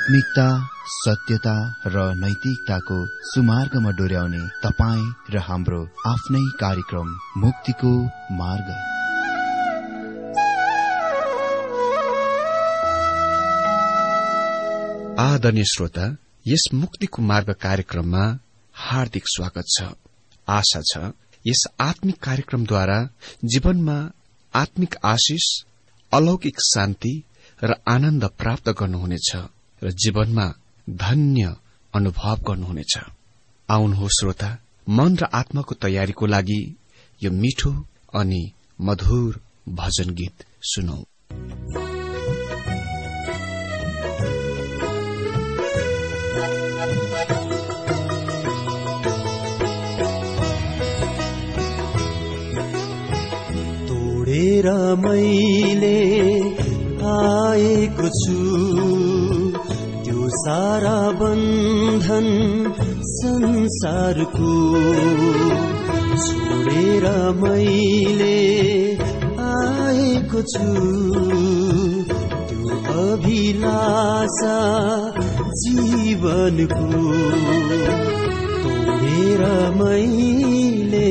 आत्मिकता, सत्यता र नैतिकताको सुमार्गमा डोर्याउने तपाईँ र हाम्रो आफ्नै कार्यक्रम मुक्तिको मार्ग। आदरणीय श्रोता, यस मुक्तिको मार्ग कार्यक्रममा हार्दिक स्वागत छ। आशा छ यस आत्मिक कार्यक्रमद्वारा जीवनमा आत्मिक आशिष, अलौकिक शान्ति र आनन्द प्राप्त गर्नुहुनेछ र जीवनमा धन्य अनुभव गर्नुहुनेछ। आउनुहोस् श्रोता, मन र आत्माको तयारीको लागि यो मिठो अनि मधुर भजन गीत सुनौ। तोडेर मैले आएको छु त्यो सारा बन्धन संसारको, छोडेर मैले आएको छु त्यो अभिलाषा जीवनको, तोडेर मैले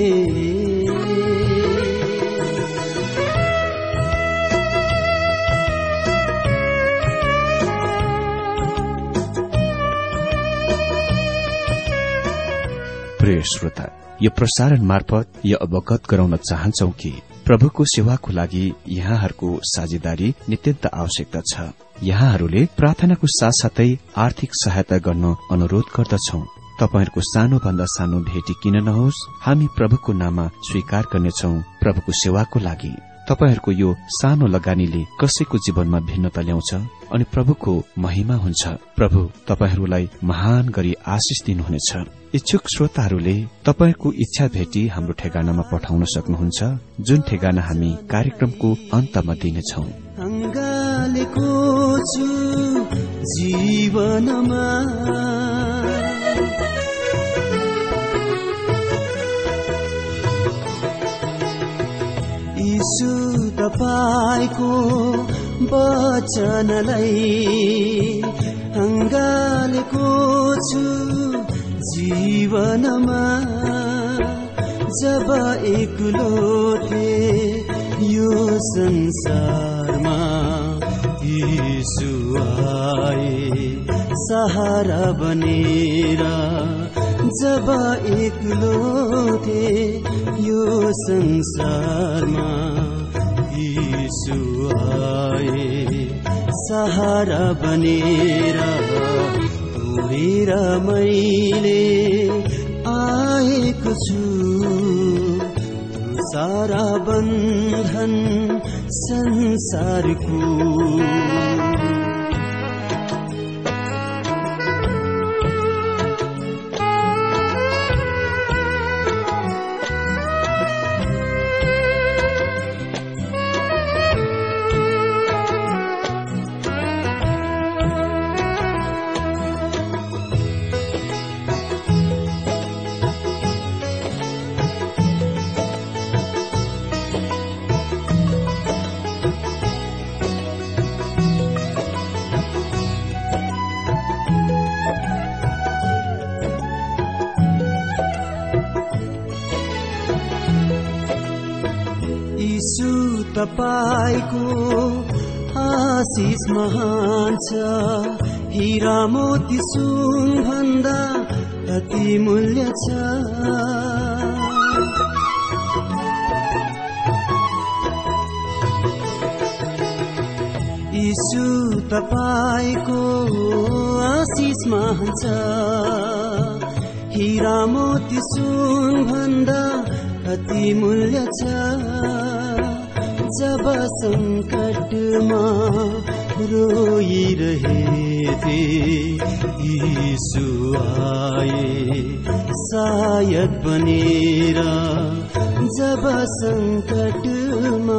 प्रिय श्रोता, यो प्रसारण मार्फत यो अवगत गराउन चाहन्छौ कि प्रभुको सेवाको लागि यहाँहरूको साझेदारी नित्यन्त आवश्यकता छ। यहाँहरूले प्रार्थनाको साथसाथै आर्थिक सहायता गर्न अनुरोध गर्दछौ। तपाईहरूको सानो भन्दा सानो भेटी किन नहोस्, हामी प्रभुको नाममा स्वीकार गर्नेछौ। प्रभुको सेवाको लागि तपाईहरूको यो सानो लगानीले कसैको जीवनमा भिन्नता ल्याउँछ अनि प्रभुको महिमा हुन्छ। प्रभु तपाईहरूलाई महान गरी आशिष दिनुहुनेछ। इच्छुक श्रोताहरूले तपाईको इच्छा भेटी हाम्रो ठेगानामा पठाउन सक्नुहुन्छ, जुन ठेगाना हामी कार्यक्रमको अन्तमा दिनेछौ। अङ्गालेको छु जीवनमा यीशु तपाईको वचनलाई अङ्गालेको छु जीवनमा, जब एक्लो थिए यो संसारमा यीशु आए सहारा बनेर, जब एक्लो थिए यो संसारमा यीशु आए सहारा बनेर, तोडेर मैले आएको छु सारा बन्धन संसारको। तपाईको आशिष महान छ, हीरा मोती सुन भन्दा अति मूल्य छ। यीशु तपाईको आशिष महान छ, हीरा मोती सुन भन्दा अति मूल्य छ। जब संकटमा रोइरहेथे यीशु आए सहायक बनेर, जब संकटमा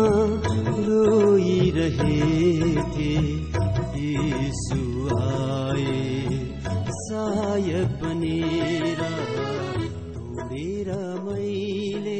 रोइरहेथे यीशु आए सहायक बनेर, तोडेर मैले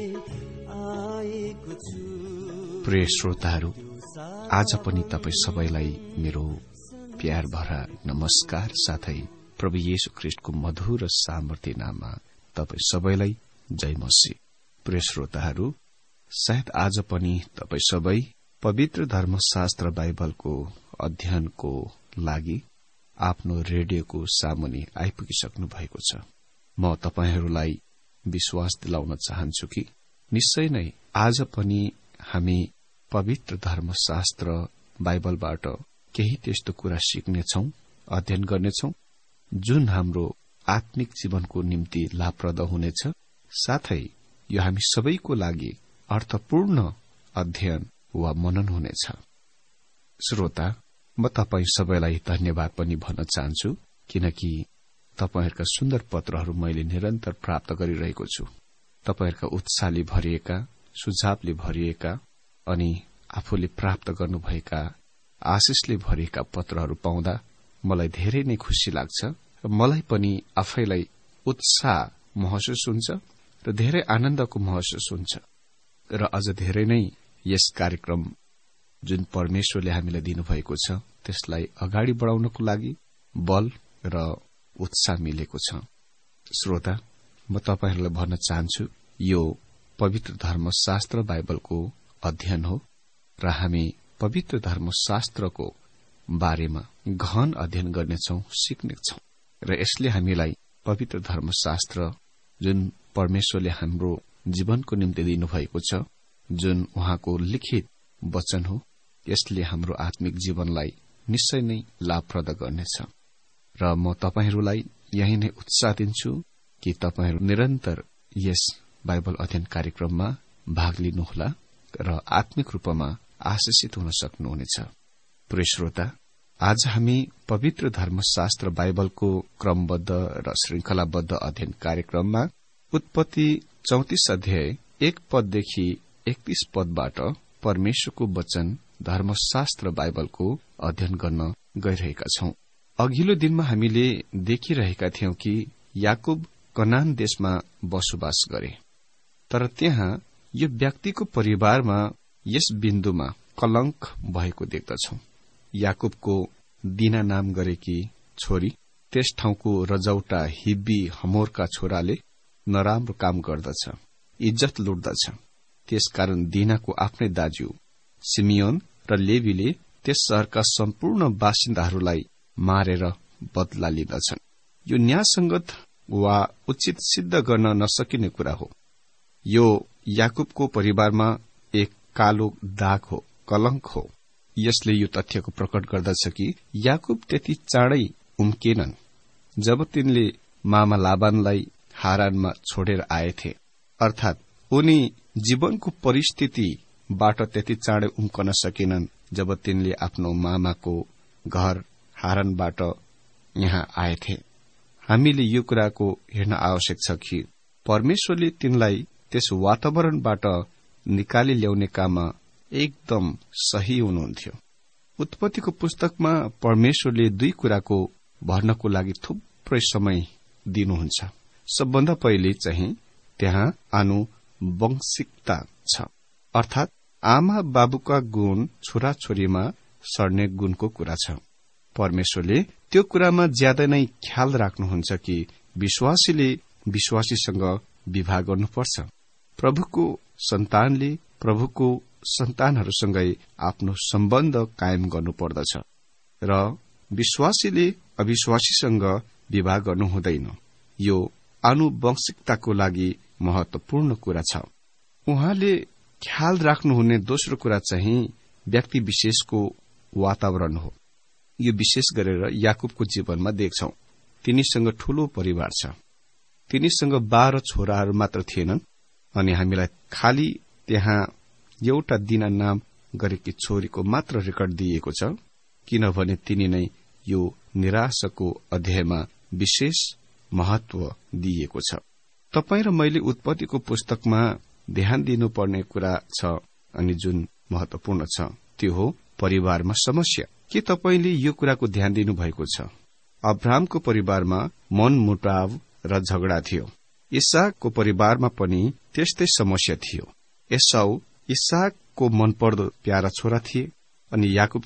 आएको छु। प्रिय श्रोताहरू, आज पनि तपाईँ सबैलाई मेरो प्यार भरा नमस्कार साथै प्रभु येशू ख्रीष्टको मधुर र सामर्थ्य नाममा तपाई सबैलाई जय मसीह। प्रिय श्रोताहरू, सायद आज पनि तपाई सबै पवित्र धर्मशास्त्र बाइबलको अध्ययनको लागि आफ्नो रेडियोको सामुन्ने आइपुगिसक्नु भएको छ। म तपाईहरूलाई विश्वास दिलाउन चाहन्छु कि निश्चय नै आज पनि हामी पवित्र धर्मशास्त्र बाइबलबाट केही त्यस्तो कुरा सिक्नेछौं, अध्ययन गर्नेछौं जुन हाम्रो आत्मिक जीवनको निम्ति लाभप्रद हुनेछ। साथै यो हामी सबैको लागि अर्थपूर्ण अध्ययन वा मनन हुनेछ। श्रोता, म तपाई सबैलाई धन्यवाद पनि भन्न चाहन्छु, किनकि तपाईहरूका सुन्दर पत्रहरू मैले निरन्तर प्राप्त गरिरहेको छु। तपाईहरूका उत्साहले भरिएका, सुझावले भरिएका अनि आफूले प्राप्त गर्नुभएका आशिषले भरिएका पत्रहरू पाउँदा मलाई धेरै नै खुशी लाग्छ र मलाई पनि आफैलाई उत्साह महसुस हुन्छ र धेरै आनन्दको महसुस हुन्छ र अझ धेरै नै यस कार्यक्रम जुन परमेश्वरले हामीलाई दिनुभएको छ त्यसलाई अगाडि बढाउनको लागि बल र उत्साह मिलेको छ। श्रोता, म तपाईहरूलाई भन्न चाहन्छु यो पवित्र धर्मशास्त्र बाइबलको अध्ययन हो र हामी पवित्र धर्मशास्त्रको बारेमा गहन अध्ययन गर्नेछौं, सिक्नेछौं र यसले हामीलाई पवित्र धर्मशास्त्र जुन परमेश्वरले हाम्रो जीवनको निम्ति दिनुभएको छ, जुन उहाँको लिखित वचन हो, यसले हाम्रो आत्मिक जीवनलाई निश्चय नै लाभप्रद गर्नेछ। र म तपाईहरूलाई यही नै उत्साह दिन्छु कि तपाईहरू निरन्तर यस बाइबल अध्ययन कार्यक्रममा भाग लिनुहोला र आत्मिक रूपमा आशिषित हुन सक्नुहुनेछ। प्रिय श्रोता, आज हामी पवित्र धर्मशास्त्र बाइबलको क्रमबद्ध र श्रृंखलाबद्ध अध्ययन कार्यक्रममा उत्पत्ति 34 अध्याय 1 पददेखि 31 पदबाट परमेश्वरको वचन धर्मशास्त्र बाइबलको अध्ययन गर्न गइरहेका छौं। अघिल्लो दिनमा हामीले देखिरहेका थियौं कि याकूब कनान देशमा बसोबास गरे, तर त्यहाँ यो व्यक्तिको परिवारमा यस बिन्दुमा कलंक भएको देख्दछौं। याकूबको दीना नाम गरेकी छोरी त्यस ठाउँको रजौटा हिब्बी हमोरका छोराले नराम्रो काम गर्दछ, इज्जत लुट्दछ। त्यसकारण दीनाको आफ्नै दाज्यू सिमियोन र लेवीले त्यस शहरका सम्पूर्ण बासिन्दाहरूलाई मारेर बदला लिँदछन्। यो न्यायसंगत वा उचित सिद्ध गर्न नसकिने कुरा हो। यो याकूबको परिवारमा एक कालो दाग हो, कलंक हो। यसले यो तथ्यको प्रकट गर्दछ कि याकूब त्यति चाँडै उम्केनन् जब तिनले मामा लाबानलाई हारानमा छोडेर आएथे, अर्थात उनी जीवनको परिस्थितिबाट त्यति चाँडै उम्कन सकेनन् जब तिनले आफ्नो मामाको घर हारानबाट यहाँ आएथे। हामीले यो कुराको हेर्न आवश्यक छ कि परमेश्वरले तिनलाई त्यस वातावरणबाट निकाली ल्याउने काममा एकदम सही हुनुहुन्थ्यो। उत्पत्तिको पुस्तकमा परमेश्वरले दुई कुराको भर्नको लागि थुप्रै समय दिनुहुन्छ। सबभन्दा पहिले चाहिँ त्यहाँ आनुवंशिकता छ, अर्थात आमा बाबुका गुण छोराछोरीमा सर्ने गुणको कुरा छ। परमेश्वरले त्यो कुरामा ज्यादा नै ख्याल राख्नुहुन्छ कि विश्वासीले विश्वासीसँग विवाह गर्नुपर्छ। प्रभुको सन्तानले प्रभुको सन्तानहरूसँगै आफ्नो सम्बन्ध कायम गर्नुपर्दछ र विश्वासीले अविश्वासीसँग विवाह गर्नु हुँदैन। यो आनुवंशिकताको लागि महत्वपूर्ण कुरा छ। उहाँले ख्याल राख्नुहुने दोस्रो कुरा चाहिँ व्यक्ति विशेषको वातावरण हो। यो विशेष गरेर याकूबको जीवनमा देख्छौं। तिनीसँग ठूलो परिवार छ। तिनीसँग 12 छोराहरू मात्र थिएनन् अनि हामीलाई खाली त्यहाँ एउटा दीना नाम गरेकी छोरीको मात्र रेकर्ड दिइएको छ, किनभने तिनी नै यो निराशाको अध्यायमा विशेष महत्व दिइएको छ। तपाई र मैले उत्पत्तिको पुस्तकमा ध्यान दिनुपर्ने कुरा छ अनि जुन महत्वपूर्ण छ त्यो हो परिवारमा समस्या। के तपाईले यो कुराको ध्यान दिनुभएको छ? अब्राहमको परिवारमा मनमुटाव र झगडा थियो। इसाकको परिवारमा पनि त्यस्तै समस्या थियो। एसाउ इसाकको मनपर्दो प्यारा छोरा थिए अनि याकूब चाहिँ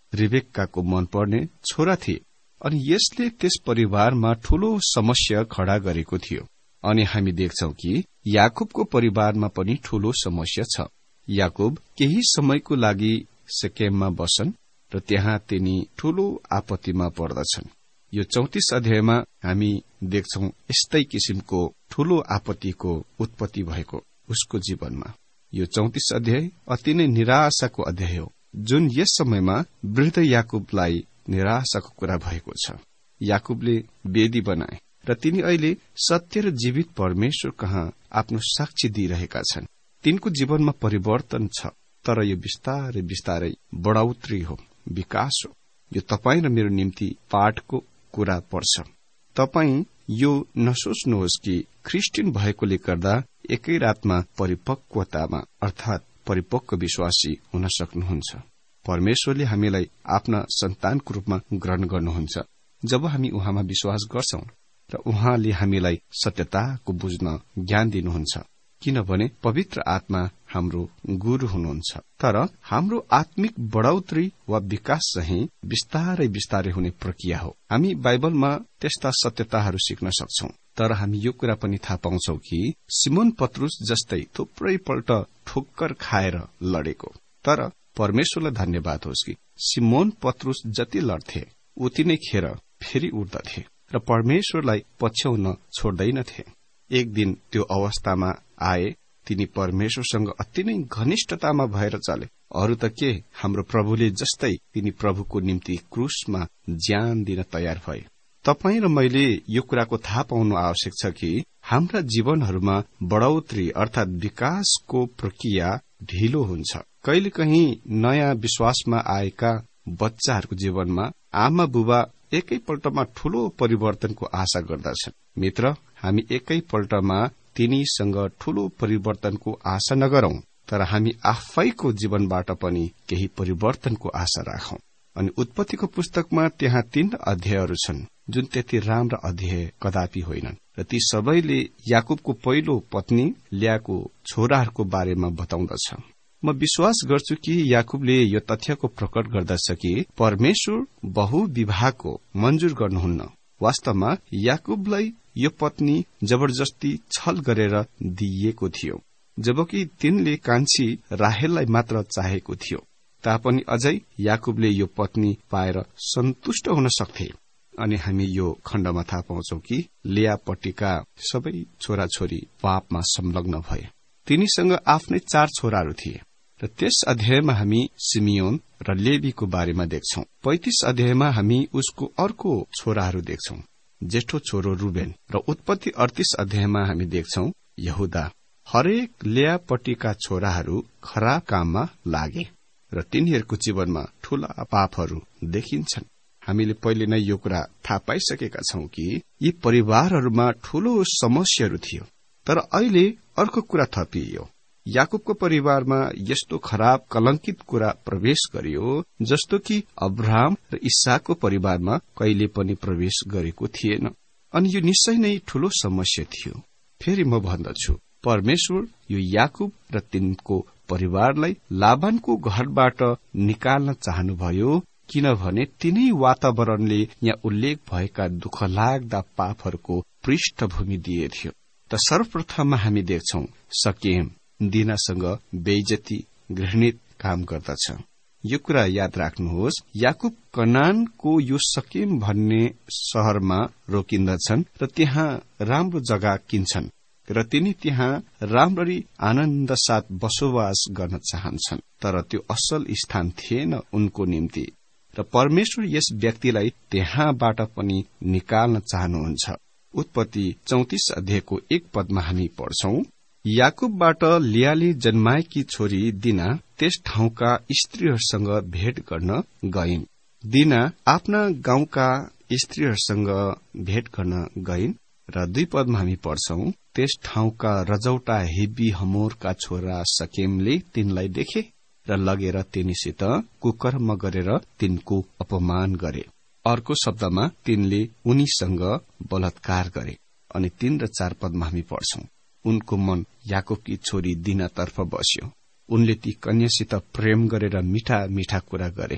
रिबेक्काको मनपर्ने छोरा थिए अनि यसले त्यस परिवारमा ठूलो समस्या खड़ा गरेको थियो। अनि हामी देख्छौं कि याकुबको परिवारमा पनि ठूलो समस्या छ। याकुब केही समयको लागि सेकेममा बस्छन् र त्यहाँ तिनी ठूलो आपत्तिमा पर्दछन्। यो 34 अध्यायमा हामी देख्छौं यस्तै किसिमको ठूलो आपत्तिको उत्पत्ति भएको उसको जीवनमा। यो 34 अध्याय अति नै निराशाको अध्याय हो, जुन यस समयमा वृद्ध याकुबलाई निराशाको कुरा भएको छ। याकुबले वेदी बनाए र तिनी अहिले सत्य र जीवित परमेश्वर कहाँ आफ्नो साक्षी दिइरहेका छन्। तिनको जीवनमा परिवर्तन छ, तर यो बिस्तारै बिस्तारै बढाउत्री हो, विकास हो। यो तपाईं र मेरो निम्ति पाठको कुरा पर्छ। तपाईं यो नसोच्नुहोस् कि ख्रिस्टियन भएकोले गर्दा एकै रातमा परिपक्वतामा अर्थात परिपक्व विश्वासी हुन सक्नुहुन्छ। परमेश्वरले हामीलाई आफ्ना सन्तानको रूपमा ग्रहण गर्नुहुन्छ जब हामी उहाँमा विश्वास गर्छौं र उहाँले हामीलाई सत्यताको बुझ्न ज्ञान दिनुहुन्छ, किनभने पवित्र आत्मा हाम्रो गुरु हुनुहुन्छ। तर हाम्रो आत्मिक बढाउत्री वा विकास चाहिँ बिस्तारै बिस्तारै हुने प्रक्रिया हो। हामी बाइबलमा त्यस्ता सत्यताहरू सिक्न सक्छौं, तर हामी यो कुरा पनि थाहा पाउँछौं कि सिमोन पत्रुस जस्तै थुप्रै पल्ट ठोक्कर खाएर लडेको, तर परमेश्वरलाई धन्यवाद होस् कि सिमोन पत्रुस जति लड्थे उति नै खेर फेरि उठ्दथे र परमेश्वरलाई पछ्याउन छोड्दैनथे। एक दिन त्यो अवस्थामा आए तिनी परमेश्वरसँग अति नै घनिष्ठतामा भएर चले। अरू त के, हाम्रो प्रभुले जस्तै तिनी प्रभुको निम्ति क्रुसमा ज्यान दिन तयार भए। तपाईं र मैले यो कुराको थाहा पाउनु आवश्यक छ कि हाम्रा जीवनहरूमा बढाउत्री अर्थात विकासको प्रक्रिया ढिलो हुन्छ। कहिलेकाहीँ नयाँ विश्वासमा आएका बच्चाहरूको जीवनमा आमा बुबा एकै पल्टमा ठूलो परिवर्तनको आशा गर्दछन्। मित्र, हामी एकै पल्टमा तिनीसँग ठूलो परिवर्तनको आशा नगरौं, तर हामी आफैको जीवनबाट पनि केही परिवर्तनको आशा राखौं। अनि उत्पत्तिको पुस्तकमा त्यहाँ 3 अध्यायहरू छन् जुन त्यति राम्रा अध्याय कदापि होइनन् र ती सबैले याकुबको पहिलो पत्नी ल्याएको छोराहरूको बारेमा बताउँदछ। म विश्वास गर्छु कि याकुबले यो तथ्यको प्रकट गर्दछ कि परमेश्वर बहुविवाहको मंजूर गर्नुहुन्न। वास्तवमा याकुबलाई यो पत्नी जबरजस्ती छल गरेर दिइएको थियो, जबकि तिनले कान्छी राहेललाई मात्र चाहेको थियो। तापनि अझै याकुबले यो पत्नी पाएर सन्तुष्ट हुन सक्थे। अनि हामी यो खण्डमा थाहा पाउँछौ कि लेयापट्टिका सबै छोराछोरी पापमा संलग्न भए। तिनीसँग आफ्नै 4 छोराहरू थिए र त्यस अध्यायमा हामी सिमियोन र लेवीको बारेमा देख्छौं। 35 अध्यायमा हामी उसको अर्को छोराहरू देख्छौं, जेठो छोरो रुबेन, र उत्पत्ति 38 अध्यायमा हामी देख्छौं यहूदा। हरेक लेयापट्टिका छोराहरू खराब काममा लागे र तिनीहरूको जीवनमा ठूला पापहरू देखिन्छन्। हामीले पहिले नै यो कुरा थाहा पाइसकेका छौं कि यी परिवारहरूमा ठूलो समस्याहरू थियो। तर अहिले अर्को कुरा थपियो। याकुबको परिवारमा यस्तो खराब कलंकित कुरा प्रवेश गरियो जस्तो कि अब्राहम र इसाकको परिवारमा कहिले पनि प्रवेश गरेको थिएन। अनि यो निश्चय नै ठूलो समस्या थियो। फेरि म भन्दछु, परमेश्वर यो याकुब र तिनको परिवारलाई लाबानको घरबाट निकाल्न चाहनुभयो, किनभने तिनै वातावरणले यहाँ उल्लेख भएका दुःखलाग्दा पापहरूको पृष्ठभूमि दिएथ्यो। त सर्वप्रथममा हामी देख्छौं सकेम दिनासँग बेइज्जती घृणित काम गर्दछ। यो कुरा याद राख्नुहोस्, याकुब कनानको यो सकेम भन्ने शहरमा रोकिन्दछन् र त्यहाँ राम्रो जग्गा किन्छन् र तिनी त्यहाँ राम्ररी आनन्द साथ बसोबास गर्न चाहन्छन्। तर त्यो असल स्थान थिएन उनको निम्ति र परमेश्वर यस व्यक्तिलाई त्यहाँबाट पनि निकाल्न चाहनुहुन्छ। उत्पत्ति 34 अध्यायको 1 पदमा हामी पढ्छौं, याकुबबाट लियाले जन्माएकी छोरी दिना त्यस ठाउँका स्त्रीहरूसँग भेट गर्न गइन्। दिना आफ्ना गाउँका स्त्रीहरूसँग भेट गर्न गइन् र 2 पदमा हामी पढ्छौं, त्यस ठाउँका रजौटा हिब्बी हमोरका छोरा सकेमले तिनलाई देखे र लगेर तिनीसित कुकर्म गरेर तिनको अपमान गरे। अर्को शब्दमा तिनले उनीसँग बलात्कार गरे। अनि 3 र 4 पदमा हामी पढ्छौं, उनको मन याकुबकी छोरी दिनातर्फ बस्यो। उनले ती कन्यासित प्रेम गरेर मीठा मीठा कुरा गरे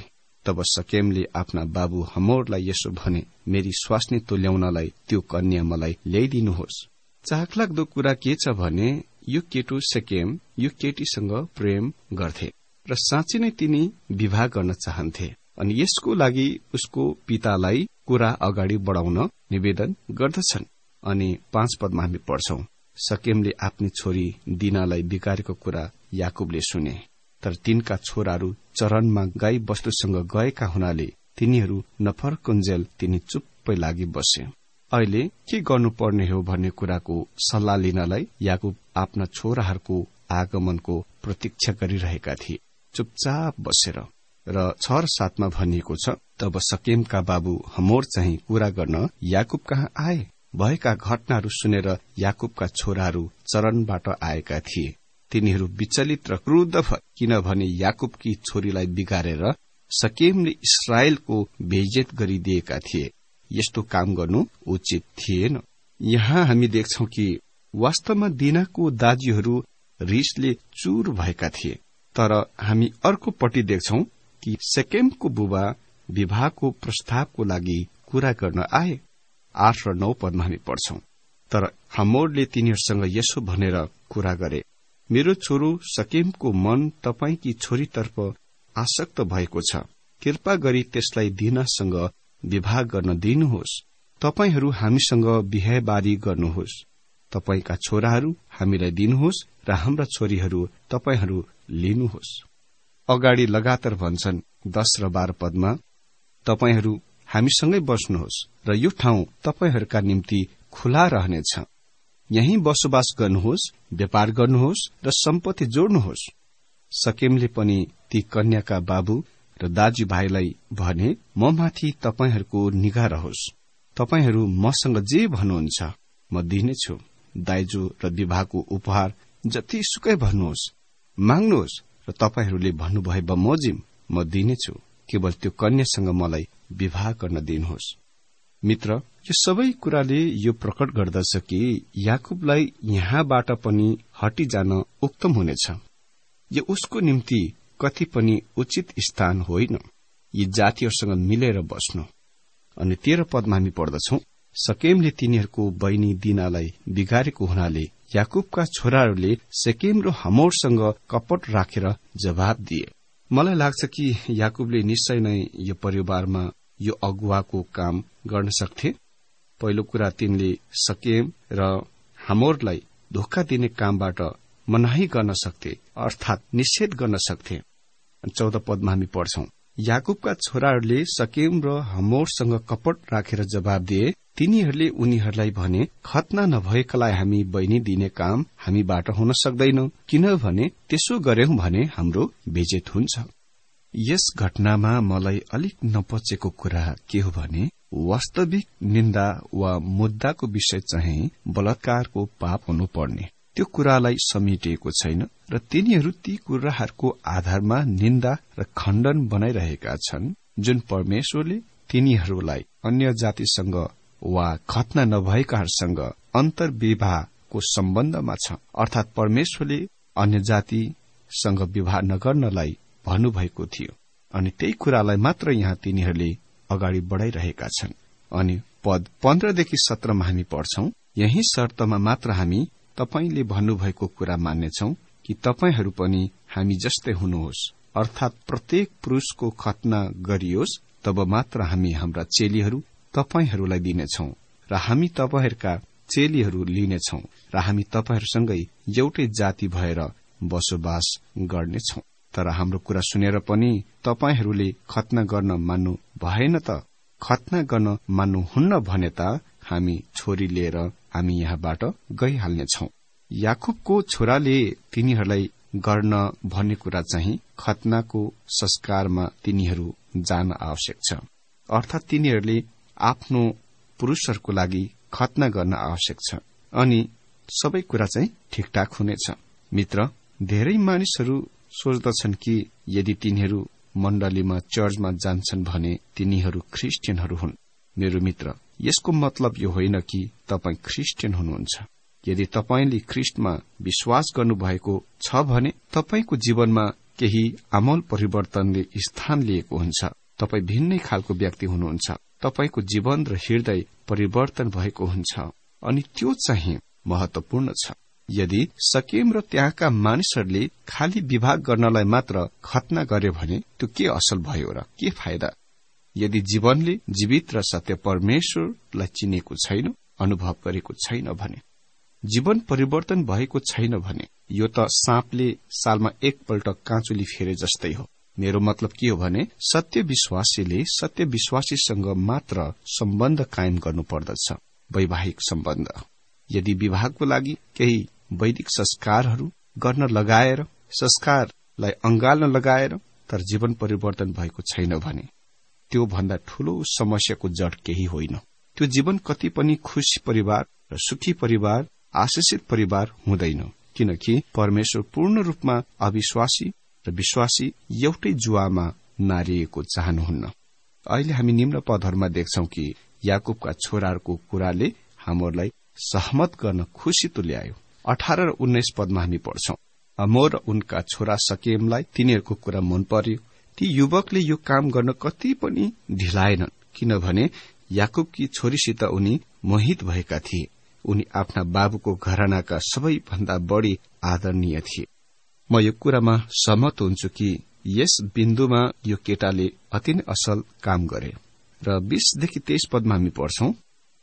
तब शकेमले आफ्ना बाबु हमोरलाई यसो भने, मेरी स्वास्नी तुल्याउनलाई त्यो कन्या मलाई ल्याइदिनुहोस्। चाखलाग्दो कुरा के छ भने यो केटो शकेम यो केटीसँग प्रेम गर्थे र साँच्चै नै तिनी विवाह गर्न चाहन्थे अनि यसको लागि उसको पितालाई कुरा अगाडि बढाउन निवेदन गर्दछन्। अनि 5 पदमा हामी पढ्छौं, शकेमले आफ्नी छोरी दिनालाई बिगारेको कुरा याकुबले सुने, तर तिनका छोराहरू चरनमा गाई वस्तुसँग गएका हुनाले तिनीहरू नफर्कुन्जेल तिनी चुप्पै लागि बसे। अहिले के गर्नुपर्ने हो भन्ने कुराको सल्लाह लिनलाई याकुब आफ्ना छोराहरूको आगमनको प्रतीक्षा गरिरहेका थिए, चुपचाप बसेर। र 6 र 7 मा भनिएको छ, तब शकेमका बाबु हमोर चाहिँ कुरा गर्न याकुब कहाँ आए। भएका घटनाहरू सुनेर याकुबका छोराहरू चरनबाट आएका थिए। तिनीहरू विचलित र क्रुद्ध भए, किनभने याकुबकी छोरीलाई बिगारेर शकेमले इस्राएलको बेइज्जत गरिदिएका थिए। यस्तो काम गर्नु उचित थिएन। यहाँ हामी देख्छौं कि वास्तवमा दिनाको दाजुहरू रिसले चूर भएका थिए, तर हामी अर्कोपट्टि देख्छौं कि शकेमको बुबा विवाहको प्रस्तावको लागि कुरा गर्न आए। 8 र 9 पदमा हामी पढ्छौं, तर हमोरले तिनीहरूसँग यसो भनेर कुरा गरे, मेरो छोरो शकेमको मन तपाईंकी छोरीतर्फ आसक्त भएको छ। कृपा गरी त्यसलाई दिनासँग विवाह गर्न दिनुहोस्। तपाईहरू हामीसँग बिहेबारी गर्नुहोस्। तपाईका छोराहरू हामीलाई दिनुहोस् र हाम्रा छोरीहरू तपाईहरू लिनुहोस्। अगाडि लगातार भन्छन् 10 र 12 पदमा, तपाईहरू हामीसँगै बस्नुहोस् र यो ठाउँ तपाईहरूका निम्ति खुला रहनेछ। यही बसोबास गर्नुहोस्, व्यापार गर्नुहोस् र सम्पत्ति जोड्नुहोस्। शकेमले पनि ती कन्याका बाबु र दाजुभाइलाई भने, म माथि तपाईहरूको निगाह रहोस्। तपाईहरू मसँग जे भन्नुहुन्छ म दिनेछु। दाइजो र विवाहको उपहार जति सुकै भन्नुहोस्, माग्नुहोस् र तपाईहरूले भन्नुभए बमोजिम म दिनेछु। केवल त्यो कन्यासँग मलाई विवाह गर्न दिनुहोस्। मित्र, यो सबै कुराले यो प्रकट गर्दछ कि याकुबलाई यहाँबाट पनि हटिजान उक्तम हुनेछ। यो उसको निम्ति कति पनि उचित स्थान होइन। यी जातिहरूसँग मिलेर बस्नु। अनि 13 पदमा हामी पढ्दछौं, शकेमले तिनीहरूको बहिनी दिनालाई बिगारेको हुनाले याकुबका छोराहरूले शकेम र हमोरसँग कपट राखेर जवाब दिए। मलाई लाग्छ कि याकुबले निश्चय नै यो परिवारमा यो अगुवाको काम गर्न सक्थे। पहिलो कुरा, तिनले शकेम र हमोरलाई धोका दिने कामबाट मनाही गर्न सक्थे, अर्थात् निषेध गर्न सक्थे। 14 पदमा हामी पढ्छौं, याकुबका छोराहरूले शकेम र हमोरसँग कपट राखेर जवाब दिए। तिनीहरूले उनीहरूलाई भने, खतना नभएकालाई हामी बहिनी दिने काम हामीबाट हुन सक्दैन, किनभने त्यसो गर्यौं भने हाम्रो बेइज्जत हुन्छ। यस घटनामा मलाई अलिक नपचेको कुरा के हो भने, वास्तविक निन्दा वा मुद्दाको विषय चाहिँ बलात्कारको पाप हुनुपर्ने, त्यो कुरालाई समेटिएको छैन र तिनीहरू ती कुराहरूको आधारमा निन्दा र खण्डन बनाइरहेका छन्, जुन परमेश्वरले तिनीहरूलाई अन्य जातिसँग वा खतना नभएकाहरूसँग अन्तर्विवाहको सम्बन्धमा छ। अर्थात् परमेश्वरले अन्य जातिसँग विवाह नगर्नलाई भन्नुभएको थियो अनि त्यही कुरालाई मात्र यहाँ तिनीहरूले अगाडि बढाइरहेका छन्। अनि पद 15 देखि 17 मा हामी पढ्छौं, यही शर्तमा मात्र हामी तपाईले भन्नुभएको कुरा मान्नेछौ कि तपाईहरू पनि हामी जस्तै हुनुहोस्, अर्थात् प्रत्येक पुरुषको खतना गरियोस्, तब मात्र हामी हाम्रा चेलीहरू तपाईहरूलाई दिनेछौ र हामी तपाईहरूका चेलीहरू लिनेछौ र हामी तपाईहरूसँगै एउटै जाति भएर बसोबास गर्नेछौ। तर हाम्रो कुरा सुनेर पनि तपाईहरूले खतना गर्न मान्नु भएन त, खतना गर्न मान्नुहुन्न भने त हामी छोरी लिएर हामी यहाँबाट गइहाल्नेछौ। याकुबको छोराले तिनीहरूलाई गर्न भन्ने कुरा चाहिँ खतनाको संस्कारमा तिनीहरू जान आवश्यक छ, अर्थात् तिनीहरूले आफ्नो पुरुषहरूको लागि खतना गर्न आवश्यक छ अनि सबै कुरा चाहिँ ठिकठाक हुनेछ। मित्र, धेरै मानिसहरू सोच्दछन् कि यदि तिनीहरू मण्डलीमा चर्चमा जान्छन् भने तिनीहरू ख्रिस्टियनहरू हुन्। मेरो मित्र, यसको मतलब यो होइन कि तपाई ख्रिस्टियन हुनुहुन्छ। यदि तपाईले ख्रिस्टमा विश्वास गर्नुभएको छ भने तपाईको जीवनमा केही आमूल परिवर्तनले स्थान लिएको हुन्छ। तपाई भिन्नै खालको व्यक्ति हुनुहुन्छ। तपाईको जीवन र हृदय परिवर्तन भएको हुन्छ अनि त्यो चाहिँ महत्वपूर्ण छ। यदि शकेम र त्यहाँका मानिसहरूले खाली विवाह गर्नलाई मात्र खतना गरे भने त्यो के असल भयो र के फाइदा? यदि जीवनले जीवित र सत्य परमेश्वरलाई चिनेको छैन, अनुभव गरेको छैन भने, जीवन परिवर्तन भएको छैन भने, यो त साँपले सालमा एकपल्ट काँचुली फेरे जस्तै हो। मेरो मतलब के हो भने, सत्य विश्वासीले सत्य विश्वासीसँग मात्र सम्बन्ध कायम गर्नु पर्दछ, वैवाहिक सम्बन्ध। यदि विवाहको लागि केही वैदिक संस्कारहरू गर्न लगाएर, संस्कारलाई अंगाल्न लगाएर तर जीवन परिवर्तन भएको छैन भने, त्यो भन्दा ठूलो समस्याको जड केही होइन। त्यो जीवन कति पनि खुशी परिवार र सुखी परिवार, आशिषित परिवार हुँदैन, किनकि परमेश्वर पूर्ण रूपमा अविश्वासी र विश्वासी एउटै जुवामा नारिएको चाहनुहुन्न। अहिले हामी निम्न पदहरूमा देख्छौं कि याकुबका छोराहरूको कुराले हामीलाई सहमत गर्न खुशी तुल्यायो। 18 र 19 पदमा हामी पढ्छौं, हमोर र उनका छोरा शकेमलाई तिनीहरूको कुरा मन पर्यो। ती युवकले यो काम गर्न कति पनि ढिलाएनन्, किनभने याकुबकी छोरीसित उनी मोहित भएका थिए। उनी आफ्ना बाबुको घरानाका सबैभन्दा बढी आदरणीय थिए। म यो कुरामा सहमत हुन्छु कि यस बिन्दुमा यो केटाले अति नै असल काम गरे। र 20देखि 23 पदमा हामी पढ्छौं,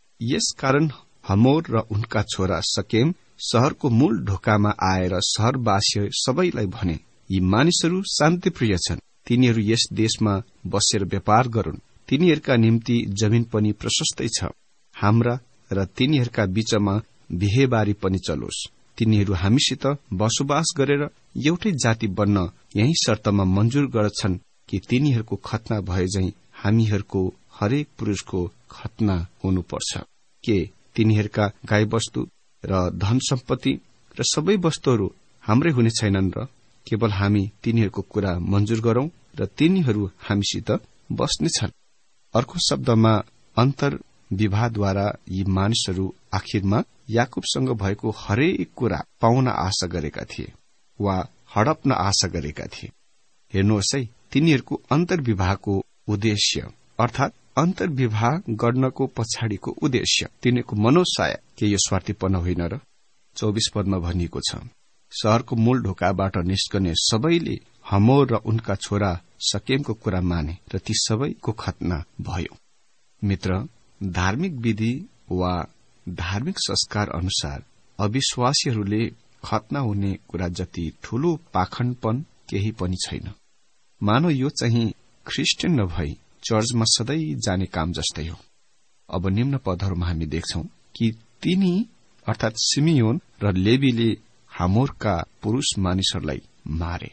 यस कारण हमोर र उनका छोरा शकेम शहरको मूल ढोकामा आएर शहरवासी सबैलाई भने, यी मानिसहरू शान्तिप्रिय छन्, तिनीहरू यस देशमा बसेर व्यापार गरून्, तिनीहरूका निम्ति जमिन पनि प्रशस्तै छ, हाम्रा र तिनीहरूका बीचमा बिहेबारी पनि चलोस्। तिनीहरू हामीसित बसोबास गरेर एउटै जाति बन्न यही शर्तमा मन्जुर गर्छन् कि तिनीहरूको खतना भए झैं हामीहरूको हरेक पुरुषको खतना हुनुपर्छ। के तिनीहरूका गाईबस्तु र धन सम्पत्ति र सबै वस्तुहरू हाम्रै हुने छैनन् र? केवल हामी तिनीहरूको कुरा मन्जुर गरौं र तिनीहरू हामीसित बस्नेछन्। अर्को शब्दमा अन्तर विवाहद्वारा यी मानिसहरू आखिरमा याकुबसँग भएको हरेक कुरा पाउन आशा गरेका थिए वा हडप्न आशा गरेका थिए। हेर्नुहोस् है, तिनीहरूको अन्तर्विवाहको उद्देश्य अर्थात अन्तर्विवाह गर्नको पछाडिको उद्देश्य, तिनीहरूको मनोसाय के यो स्वार्थीपन होइन र? 24 पदमा भनिएको छ, शहरको मूल ढोकाबाट निस्कने सबैले हमोर र उनका छोरा शकेमको कुरा माने र ती सबैको खतना भयो। मित्र, धार्मिक विधि वा धार्मिक संस्कार अनुसार अविश्वासीहरूले खतना हुने कुरा जति ठूलो पाखण्डपन केही पनि छैन। मानव यो चाहिँ ख्रिस्टियन नभई चर्चमा सधैँ जाने काम जस्तै हो। अब निम्न पदहरूमा हामी देख्छौं कि तिनी अर्थात सिमियोन र लेवीले हमोरका पुरुष मानिसहरूलाई मारे।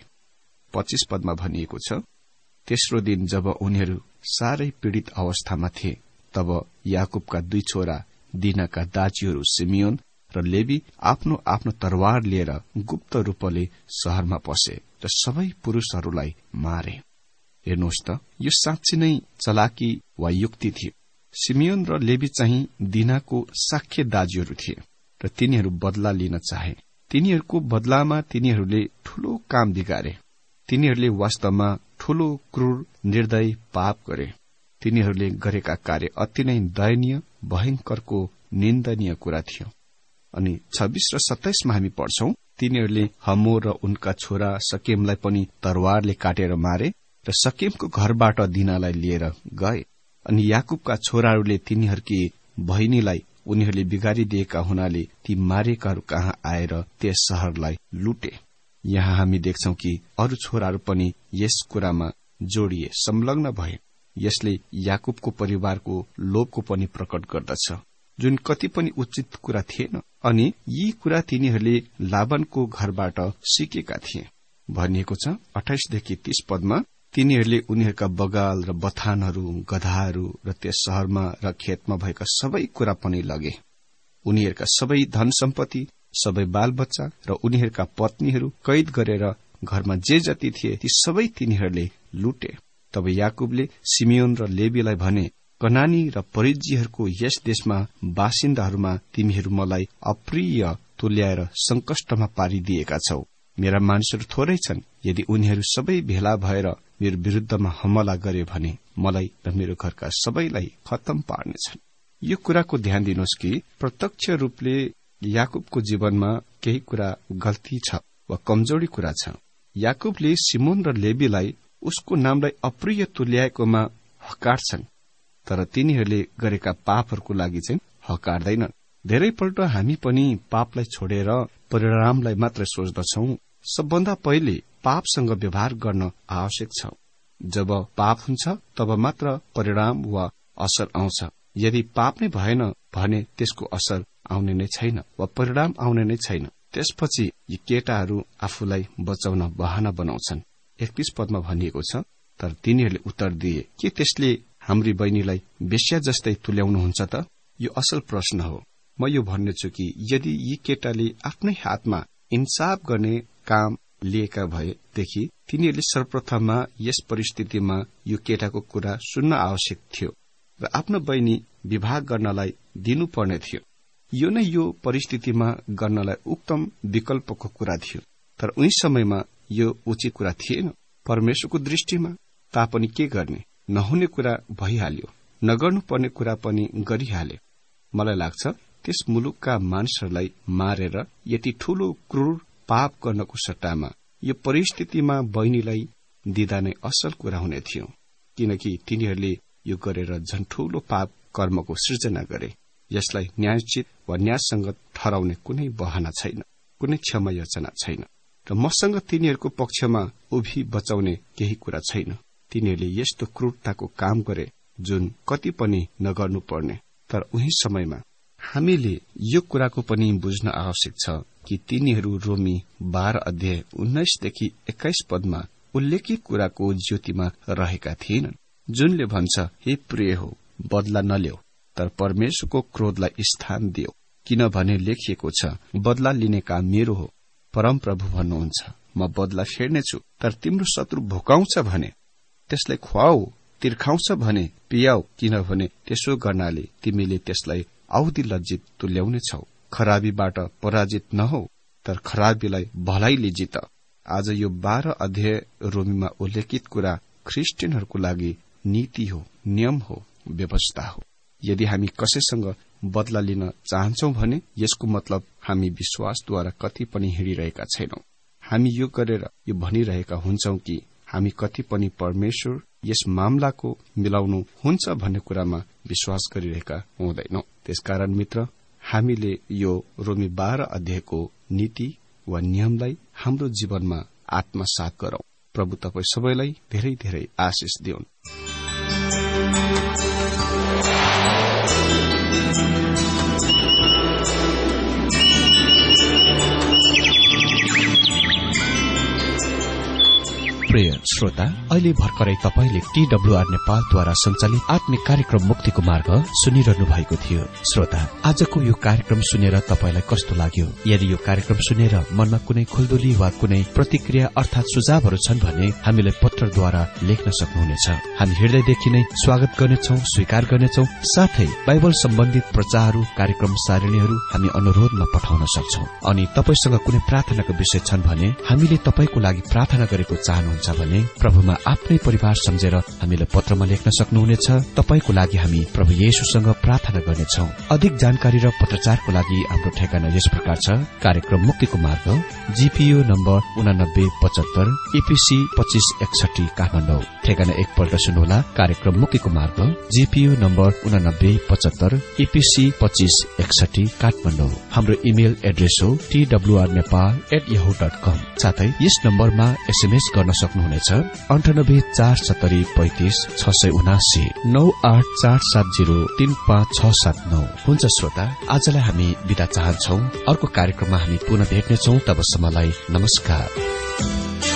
25 पदमा भनिएको छ, तेस्रो दिन जब उनीहरू साह्रै पीड़ित अवस्थामा थिए, तब याकुबका 2 छोरा दिनाका दाजुहरू सिमियोन र लेवी आफ्नो आफ्नो तरवार लिएर गुप्त रूपले शहरमा पसे र सबै पुरुषहरूलाई मारे। हेर्नुहोस् त, यो साँच्चै नै चलाकी वा युक्ति थियो। सिमियोन र लेवी चाहिँ दिनाको साख्य दाजुहरू थिए र तिनीहरू बदला लिन चाहे। तिनीहरूको बदलामा तिनीहरूले ठूलो काम बिगारे। तिनीहरूले वास्तवमा ठूलो क्रूर निर्दयी पाप गरे। तिनीहरूले गरेका कार्य अति नै दयनीय, भयंकरको निन्दनीय कुरा थियो। अनि 26 र 27 मा हामी पढ्छौं, तिनीहरूले हमोर र उनका छोरा शकेमलाई पनि तरवारले काटेर मारे र शकेमको घरबाट दिनालाई लिएर गए। अनि याकुबका छोराहरूले तिनीहरूकी बहिनीलाई उनीहरूले बिगारिदिएका हुनाले ती मारेकाहरू कहाँ आएर त्यस शहरलाई लुटे। यहाँ हामी देख्छौं कि अरू छोराहरू पनि यस कुरामा जोडिए, संलग्न भए। यसले याकुबको परिवारको लोभको पनि प्रकट गर्दछ, जुन कति पनि उचित कुरा थिएन। अनि यी कुरा तिनीहरूले लाबानको घरबाट सिकेका थिए। भनिएको छ 28 देखि 30 पदमा, तिनीहरूले उनीहरूका बगाल र बथानहरू, गधाहरू र त्यस शहरमा र खेतमा भएका सबै कुरा पनि लगे। उनीहरूका सबै धन सम्पत्ति, सबै बालबच्चा र उनीहरूका पत्नीहरू कैद गरेर घरमा जे जति थिए ती सबै तिनीहरूले लुटे। तब याकुबले सिमियोन र लेवीलाई भने, कनानी र परिज्जीहरूको यस देशमा बासिन्दाहरूमा तिमीहरू मलाई अप्रिय तुल्याएर संकष्टमा पारिदिएका छौ। मेरा मानिसहरू थोरै छन्। यदि उनीहरू सबै भेला भएर मेरो विरुद्धमा हमला गरे भने मलाई र मेरो घरका सबैलाई खत्तम पार्नेछन्। यो कुराको ध्यान दिनुहोस् कि प्रत्यक्ष रूपले याकुबको जीवनमा केही कुरा गल्ती छ वा कमजोरी कुरा छ। याकुबले सिमोन र लेवीलाई उसको नामलाई अप्रिय तुल्याएकोमा हकार्छन्, तर तिनीहरूले गरेका पापहरूको लागि चाहिँ हकार्दैनन्। धेरैपल्ट हामी पनि पापलाई छोडेर परिणामलाई मात्र सोच्दछौं। सबभन्दा पहिले पापसँग व्यवहार गर्न आवश्यक छ। जब पाप हुन्छ तब मात्र परिणाम वा असर आउँछ। यदि पाप नै भएन भने त्यसको असर आउने नै छैन वा परिणाम आउने नै छैन। त्यसपछि यी केटाहरू आफूलाई बचाउन बहाना बनाउँछन्। 31 पदमा भनिएको छ, तर तिनीहरूले उत्तर दिए, के त्यसले हाम्री बहिनीलाई वेश्या जस्तै तुल्याउनुहुन्छ त? यो असल प्रश्न हो। म यो भन्नेछु कि यदि यी केटाले आफ्नै हातमा इन्साफ गर्ने काम लिएका भएदेखि तिनीहरूले सर्वप्रथममा यस परिस्थितिमा यो केटाको कुरा सुन्न आवश्यक थियो र आफ्नो बहिनी विवाह गर्नलाई दिनुपर्ने थियो। यो नै यो परिस्थितिमा गर्नलाई उत्तम विकल्पको कुरा थियो। तर उही समयमा यो उचित कुरा थिएन परमेश्वरको दृष्टिमा। तापनि के गर्ने? नहुने कुरा भइहाल्यो, नगर्नुपर्ने कुरा पनि गरिहाल्यो। मलाई लाग्छ त्यस मुलुकका मानिसहरूलाई मारेर यति ठूलो क्रूर पाप गर्नको सट्टामा यो परिस्थितिमा बहिनीलाई दिँदा नै असल कुरा हुने थियो, किनकि तिनीहरूले यो गरेर झन् ठूलो पाप कर्मको सृजना गरे। यसलाई न्यायोचित वा न्यायसङ्गत ठहराउने कुनै बहाना छैन, कुनै क्षमा याचना छैन र मसँग तिनीहरूको पक्षमा उभि बचाउने केही कुरा छैन। तिनीहरूले यस्तो क्रूरताको काम गरे जुन कति पनि नगर्नु पर्ने। तर उही समयमा हामीले यो कुराको पनि बुझ्न आवश्यक छ कि तिनीहरू रोमी 12 अध्याय 19देखि 21 पदमा उल्लेखित कुराको ज्योतिमा रहेका थिएनन्, जुनले भन्छ, हे प्रिय हो, बदला नल्याऊ, तर परमेश्वरको क्रोधलाई स्थान दियो, किनभने लेखिएको छ, बदला लिने काम मेरो हो, परमप्रभु भन्नुहुन्छ, म बदला फेर्नेछु। तर तिम्रो शत्रु भोकाउँछ भने त्यसलाई खुवाऊ, तिर्खाउँछ भने पियाऊ, किनभने त्यसो गर्नाले तिमीले त्यसलाई औधी लज्जित तुल्याउनेछौ। खराबीबाट पराजित नहौ, तर खराबीलाई भलाइले जित। आज यो 12 अध्याय रोमीमा उल्लेखित कुरा ख्रिस्टियनहरूको लागि नीति हो, नियम हो, व्यवस्था हो। यदि हामी कसैसँग बदला लिन चाहन्छौं भने यसको मतलब हामी विश्वासद्वारा कति पनि हिँडिरहेका छैनौं। हामी यो गरेर यो भनिरहेका हुन्छौं कि हामी कति पनि परमेश्वर यस मामलाको मिलाउनु हुन्छ भन्ने कुरामा विश्वास गरिरहेका हुँदैनौं। त्यसकारण मित्र, हामीले यो रोमी 12 अध्यायको नीति वा नियमलाई हाम्रो जीवनमा आत्मसात गरौं। प्रभु तपाईं सबैलाई धेरै धेरै आशिष दिउन्। प्रिय श्रोता, अहिले भर्खरै तपाईले TWR नेपालद्वारा सञ्चालित आत्मिक कार्यक्रम मुक्तिको मार्ग सुनिरहनु भएको थियो। श्रोता, आजको यो कार्यक्रम सुनेर तपाईलाई कस्तो लाग्यो? यदि यो कार्यक्रम सुनेर मनमा कुनै खुल्दुली वा कुनै प्रतिक्रिया अर्थात सुझावहरू छन् भने हामीलाई पत्रद्वारा लेख्न सक्नुहुनेछ। हामी हृदयदेखि नै स्वागत गर्नेछौं, स्वीकार गर्नेछौं। साथै बाइबल सम्बन्धित प्रचारहरू, कार्यक्रम सारणीहरू हामी अनुरोधमा पठाउन सक्छौं। अनि तपाईसँग कुनै प्रार्थनाको विषय छन् भने हामीले तपाईको लागि प्रार्थना गरेको चाहनुहुन्छ भने प्रभुमा आफ्नै परिवार सम्झेर हामीलाई पत्रमा लेख्न सक्नुहुनेछ। तपाईको लागि हामी प्रभु येशूसँग प्रार्थना गर्नेछौं। अधिक जानकारी र पत्रचारको लागि हाम्रो ठेगाना यस प्रकार छ। कार्यक्रम मुक्तिको मार्ग, GPO नम्बर 8975, EPC 2561 काठमाडौँ। ठेगाना एकपल्ट सुन्नुहोला। कार्यक्रम मुक्तिको मार्ग, GPO नम्बर 8975, EPC 2561 काठमाडौँ। हाम्रो इमेल एड्रेस हो twrnepal@yahoo.com। साथै यस नम्बरमा SMS गर्न सक्नुहुनेछ 9847355679 9847035679। हुन्छ श्रोता, आजलाई हामी बिदा चाहन्छौ। अर्को कार्यक्रममा हामी पुनः भेट्नेछौं। तबसम्मलाई नमस्कार।